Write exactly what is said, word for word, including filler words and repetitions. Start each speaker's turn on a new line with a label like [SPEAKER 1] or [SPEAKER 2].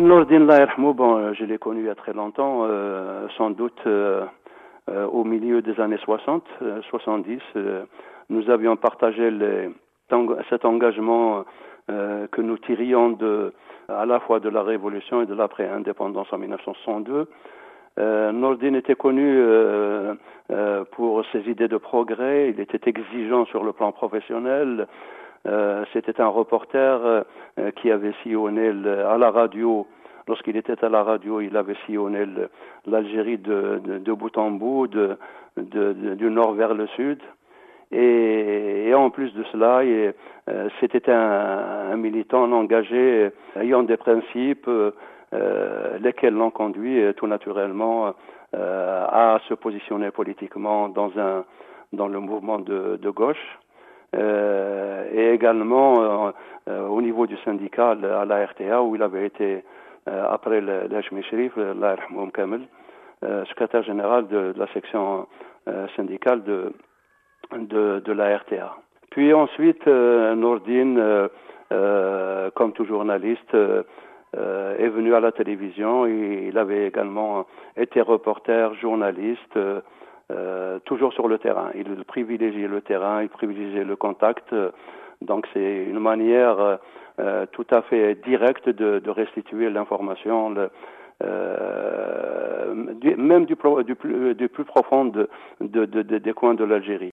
[SPEAKER 1] Nordine Allah yarhamou, bon, je l'ai connu il y a très longtemps, euh, sans doute euh, euh, au milieu des années soixante, euh, soixante-dix. Euh, nous avions partagé les, cet engagement euh, que nous tirions de, à la fois de la Révolution et de l'après-indépendance en mille neuf cent soixante-deux. Euh, Nordine était connu euh, euh, pour ses idées de progrès, il était exigeant sur le plan professionnel. Euh, c'était un reporter euh, qui avait sillonné le, à la radio. Lorsqu'il était à la radio, il avait sillonné l'Algérie de, de, de bout en bout, de, de, de, du nord vers le sud. Et, et en plus de cela, et, euh, c'était un, un militant engagé, ayant des principes, euh, lesquels l'ont conduit euh, tout naturellement euh, à se positionner politiquement dans, un, dans le mouvement de, de gauche. Euh, et également euh, euh, au niveau du syndicat à la R T A, où il avait été, euh, après l'Hachmi Sherif, Allah yarhamou kamel, euh, secrétaire général de, de la section euh, syndicale de, de, de la R T A. Puis ensuite, euh, Nordine, euh, euh, comme tout journaliste, euh, euh, est venu à la télévision. Et il avait également été reporter, journaliste, euh, Euh, toujours sur le terrain. Il privilégiait le terrain, il privilégiait le contact. Euh, donc c'est une manière euh, tout à fait directe de, de restituer l'information, le, euh, du, même du, du, plus, du plus profond de, de, de, de, des coins de l'Algérie.